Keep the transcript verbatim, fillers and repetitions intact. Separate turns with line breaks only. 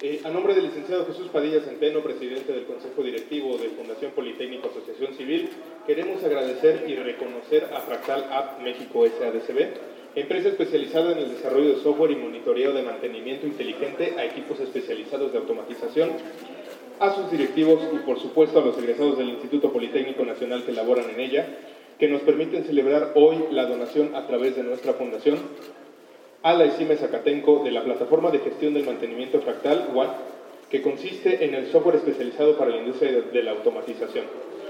Eh, a nombre del licenciado Jesús Padilla Centeno, presidente del Consejo Directivo de Fundación Politécnico Asociación Civil, queremos agradecer y reconocer a Fractal App México S A D C B, empresa especializada en el desarrollo de software y monitoreo de mantenimiento inteligente a equipos especializados de automatización, a sus directivos y por supuesto a los egresados del Instituto Politécnico Nacional que laboran en ella, que nos permiten celebrar hoy la donación a través de nuestra fundación a la ICIME Zacatenco de la plataforma de gestión del mantenimiento Fractal One, que consiste en el software especializado para la industria de, de la automatización.